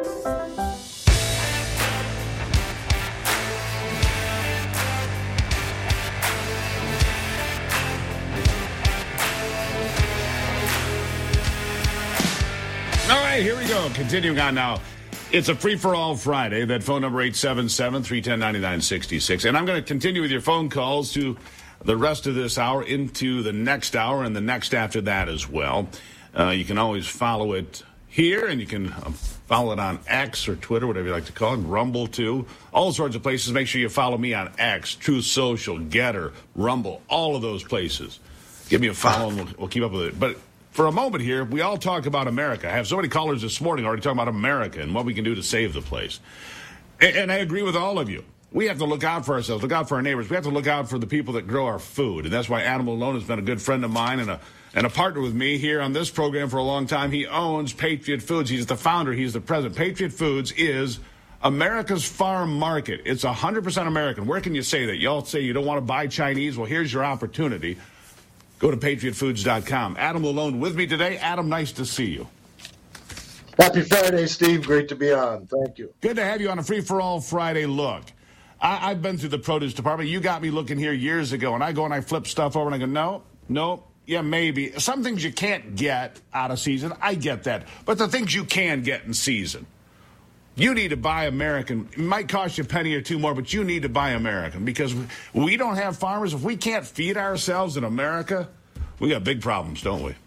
All right, here we go. Continuing on now. It's a free-for-all Friday. That phone number, 877-310-9966. And I'm going to continue with your phone calls to the rest of this hour into the next hour and the next after that as well. You can always follow it here, and you can follow it on X or Twitter, whatever you like to call it, Rumble too. All sorts of places. Make sure you follow me on X, Truth Social, Getter, Rumble, all of those places. Give me a follow, and we'll keep up with it. But for a moment here, we all talk about America. I have so many callers this morning already talking about America and what we can do to save the place. And I agree with all of you. We have to look out for ourselves, look out for our neighbors. We have to look out for the people that grow our food. And that's why Adam Malone has been a good friend of mine and a partner with me here on this program for a long time. He owns Patriot Foods. He's the founder. He's the president. Patriot Foods is America's farm market. It's 100% American. Where can you say that? Y'all say you don't want to buy Chinese. Well, here's your opportunity. Go to patriotfoods.com. Adam Malone with me today. Adam, nice to see you. Happy Friday, Steve. Great to be on. Thank you. Good to have you on a free-for-all Friday look. I've been through the produce department. You got me looking here years ago, and I go and I flip stuff over, and I go, no, yeah, maybe. Some things you can't get out of season, I get that. But the things you can get in season, you need to buy American. It might cost you a penny or two more, but you need to buy American because we don't have farmers. If we can't feed ourselves in America, we got big problems, don't we?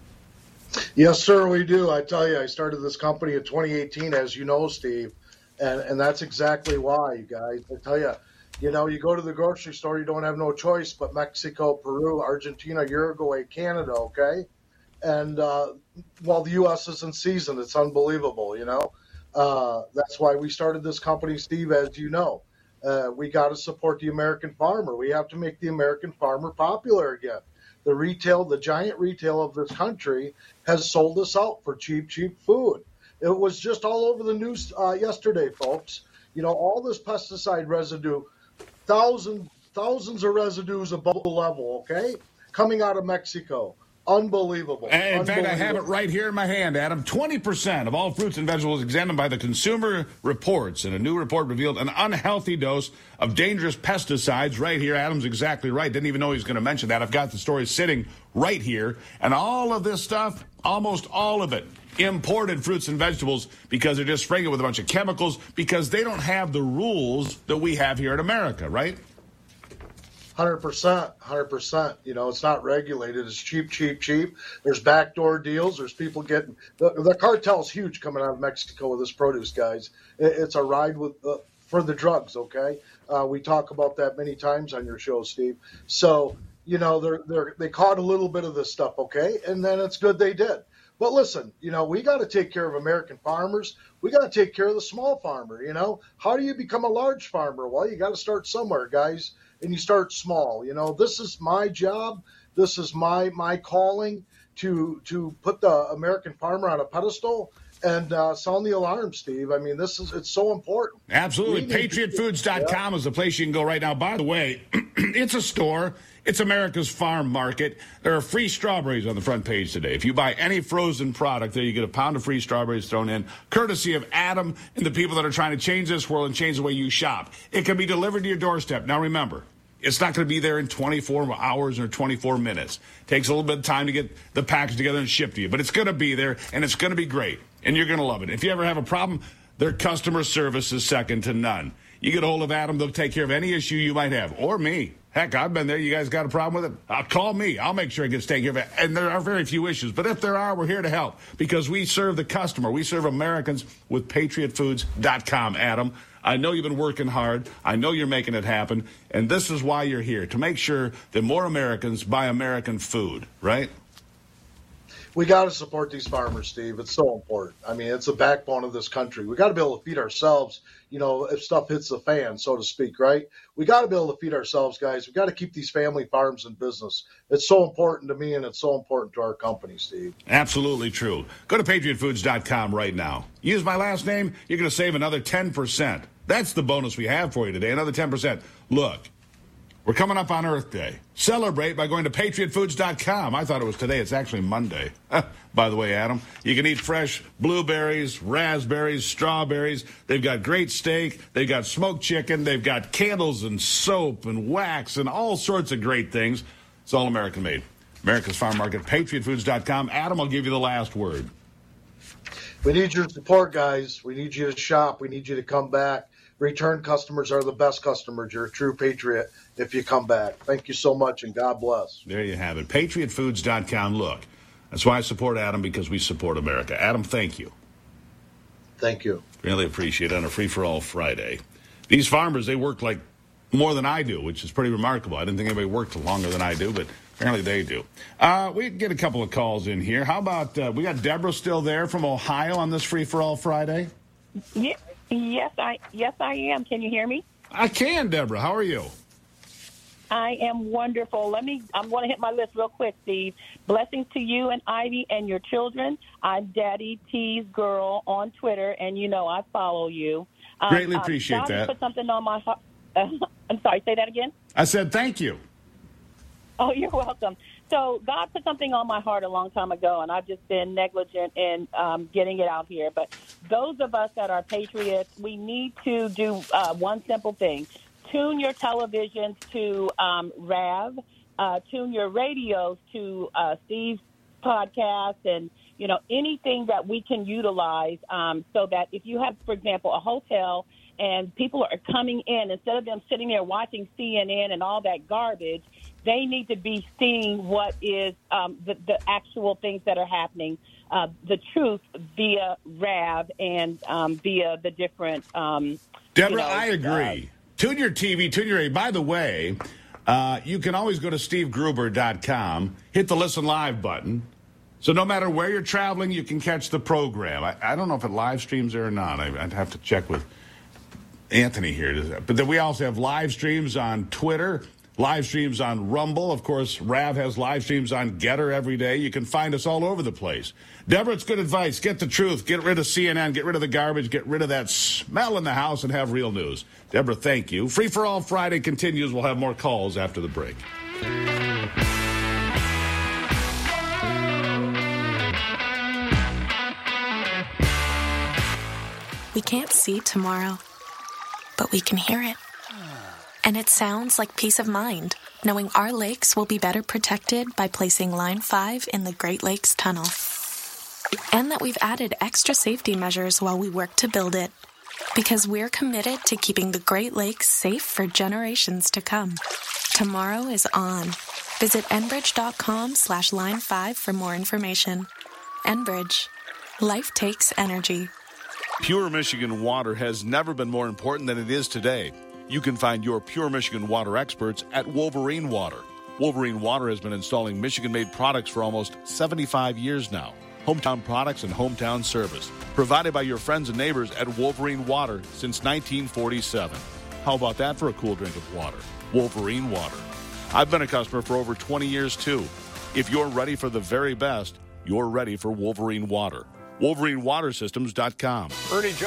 Yes, sir, we do. I tell you, I started this company in 2018, as you know, Steve, and that's exactly why, you guys. I tell you, you go to the grocery store, you don't have no choice but Mexico, Peru, Argentina, Uruguay, Canada, okay? And while the U.S. is in season, it's unbelievable, That's why we started this company, Steve, as you know. We got to support the American farmer. We have to make the American farmer popular again. The giant retail of this country has sold us out for cheap food. It was just all over the news yesterday, folks. All this pesticide residue, thousands of residues above the level, okay, coming out of Mexico. Unbelievable. In fact, I have it right here in my hand, Adam. 20% of all fruits and vegetables examined by the Consumer Reports in a new report revealed an unhealthy dose of dangerous pesticides right here. Adam's exactly right. Didn't even know he was going to mention that. I've got the story sitting right here. And all of this stuff, almost all of it, imported fruits and vegetables because they're just spraying it with a bunch of chemicals because they don't have the rules that we have here in America, right? 100%. It's not regulated. It's cheap. There's backdoor deals. There's people getting the cartel's huge coming out of Mexico with this produce, guys. It's a ride for the drugs. Okay, we talk about that many times on your show, Steve. So they caught a little bit of this stuff, okay, and then it's good they did. But listen, we got to take care of American farmers. We got to take care of the small farmer. How do you become a large farmer? Well, you got to start somewhere, guys. And you start small. This is my job. This is my calling to put the American farmer on a pedestal and sound the alarm, Steve. I mean, it's so important. Absolutely. PatriotFoods.com is the place you can go right now. By the way, it's a store. It's America's farm market. There are free strawberries on the front page today. If you buy any frozen product there, you get a pound of free strawberries thrown in, courtesy of Adam and the people that are trying to change this world and change the way you shop. It can be delivered to your doorstep. Now, remember, it's not going to be there in 24 hours or 24 minutes. It takes a little bit of time to get the package together and shipped to you. But it's going to be there, and it's going to be great. And you're going to love it. If you ever have a problem, their customer service is second to none. You get a hold of Adam, they'll take care of any issue you might have. Or me. Heck, I've been there. You guys got a problem with it? Call me. I'll make sure it gets taken care of. And there are very few issues. But if there are, we're here to help because we serve the customer. We serve Americans with PatriotFoods.com, Adam. I know you've been working hard. I know you're making it happen. And this is why you're here, to make sure that more Americans buy American food, right? We got to support these farmers, Steve. It's so important. I mean, it's the backbone of this country. We got to be able to feed ourselves, if stuff hits the fan, so to speak, right? We got to be able to feed ourselves, guys. We got to keep these family farms in business. It's so important to me, and it's so important to our company, Steve. Absolutely true. Go to PatriotFoods.com right now. Use my last name. You're going to save another 10%. That's the bonus we have for you today, another 10%. Look, We're coming up on Earth Day. Celebrate by going to PatriotFoods.com. I thought it was today. It's actually Monday. By the way, Adam, you can eat fresh blueberries, raspberries, strawberries. They've got great steak. They've got smoked chicken. They've got candles and soap and wax and all sorts of great things. It's all American made. America's Farm Market, PatriotFoods.com. Adam, I'll give you the last word. We need your support, guys. We need you to shop. We need you to come back. Return customers are the best customers. You're a true patriot if you come back. Thank you so much, and God bless. There you have it. PatriotFoods.com. Look, that's why I support Adam, because we support America. Adam, thank you. Thank you. Really appreciate it on a Free-for-All Friday. These farmers, they work like more than I do, which is pretty remarkable. I didn't think anybody worked longer than I do, but apparently they do. We get a couple of calls in here. How about, we got Deborah still there from Ohio on this Free-for-All Friday? Yeah. Yes, I am. Can you hear me? I can, Deborah. How are you? I am wonderful. I'm going to hit my list real quick, Steve. Blessings to you and Ivy and your children. I'm Daddy T's girl on Twitter, and you know I follow you. Greatly appreciate that. Put something on my heart. I'm sorry, say that again? I said thank you. Oh, you're welcome. So God put something on my heart a long time ago, and I've just been negligent in getting it out here. But those of us that are patriots, we need to do one simple thing. Tune your televisions to RAV. Tune your radios to Steve's podcast and, you know, anything that we can utilize so that if you have, for example, a hotel and people are coming in, instead of them sitting there watching CNN and all that garbage, they need to be seeing what is the actual things that are happening, the truth via RAV and via the different. Deborah, I agree. Tune your TV, tune your radio. By the way, you can always go to SteveGruber.com, hit the Listen Live button. So no matter where you're traveling, you can catch the program. I don't know if it live streams there or not. I'd have to check with Anthony here. But then we also have live streams on Twitter, live streams on Rumble. Of course, Rav has live streams on Getter every day. You can find us all over the place. Deborah, it's good advice. Get the truth. Get rid of CNN. Get rid of the garbage. Get rid of that smell in the house and have real news. Deborah, thank you. Free for All Friday continues. We'll have more calls after the break. We can't see tomorrow, but we can hear it. And it sounds like peace of mind, knowing our lakes will be better protected by placing Line 5 in the Great Lakes Tunnel. And that we've added extra safety measures while we work to build it, because we're committed to keeping the Great Lakes safe for generations to come. Tomorrow is on. Visit Enbridge.com/Line5 for more information. Enbridge. Life takes energy. Pure Michigan water has never been more important than it is today. You can find your Pure Michigan water experts at Wolverine Water. Wolverine Water has been installing Michigan-made products for almost 75 years now. Hometown products and hometown service, provided by your friends and neighbors at Wolverine Water since 1947. How about that for a cool drink of water? Wolverine Water. I've been a customer for over 20 years, too. If you're ready for the very best, you're ready for Wolverine Water. WolverineWaterSystems.com. Ernie